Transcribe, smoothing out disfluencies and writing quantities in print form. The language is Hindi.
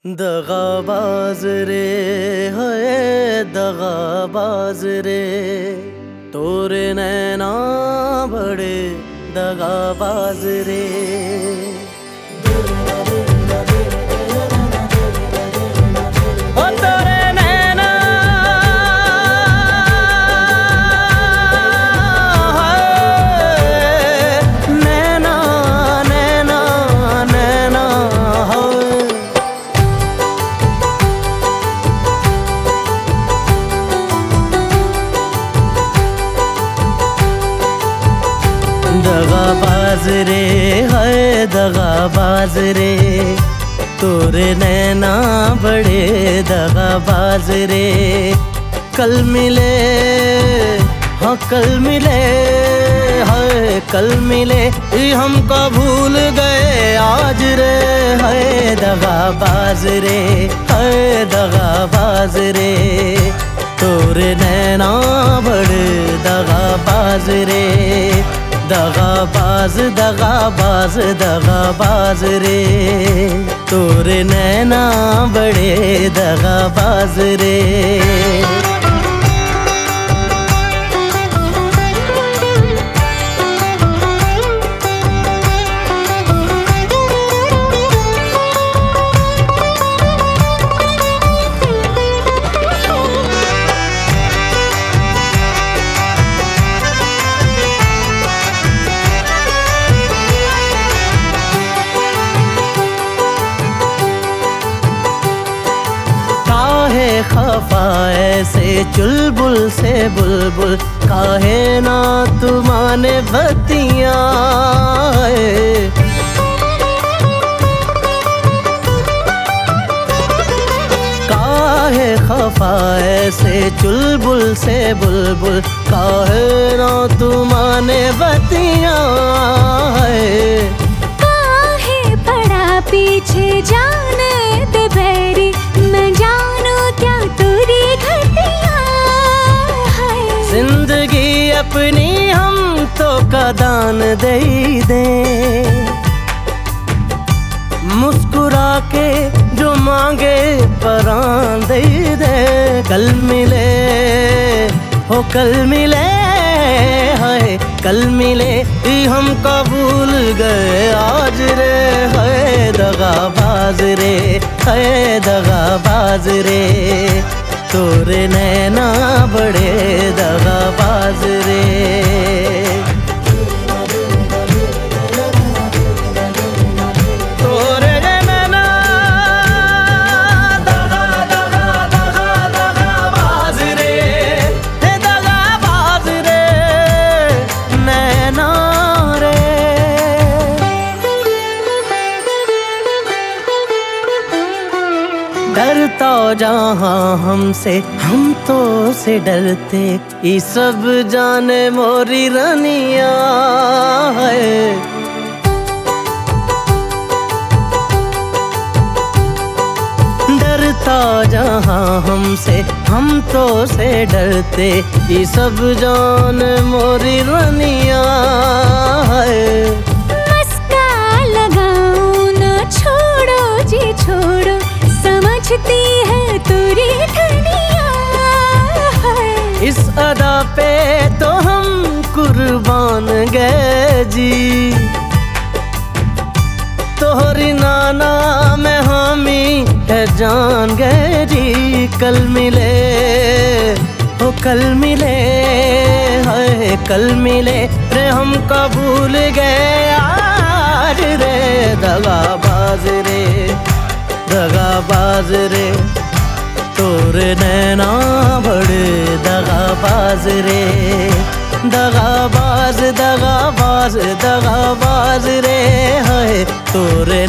दगाबाज रे है दगाबाज रे, तोरे नैना बड़े दगाबाज रे। दगाबाज रे है दगाबाज रे, तोरे नैना बड़े दगाबाज रे। कल मिले हाँ कल मिले है कल मिले, हमको भूल गए आज रे। है दगाबाज रे है दगाबाज रे, तोरे नैना बड़े दगाबाज रे। दगाबाज दगाबाज दगाबाज रे, तोरे नैना बड़े दगाबाज रे। खफा ऐसे चुलबुल से बुलबुल, काहे ना तुमाने बतिया। काहे खफा ऐसे चुलबुल से बुलबुल, काहे ना तुमाने बतिया। काहे पड़ा पीछे जाने दे बैरी, मैं जानू क्या तेरी घटिया है। जिंदगी अपनी हम तो का दान दे दे, मुस्कुरा के जो मांगे परान दे दे। कल मिले हो कल मिले है कल मिले, हम भूल गए आज रे। है दगाबाज रे है दगाबाज रे, तोरे नैना बड़े दगाबाज रे। डरता जहाँ हमसे हम तो से डरते, ये सब जाने मोरी रनिया है। डरता जहाँ हमसे हम तो से डरते, ये सब जान मोरी रनिया है। मस्का लगाओ न छोड़ो जी छोड़ो, समझती है तेरी धनिया है। इस अदा पे तो हम कुर्बान गए जी, तोहरी नाना में हामी है जान गए जी। कल मिले हो कल मिले है कल मिले रे, हमको भूल गए आज रे। दगाबाज रे दगाबाज रे, तोरे नैना बड़े दगाबाज रे। दगाबाज दगाबाज दगाबाज रे है, तोरे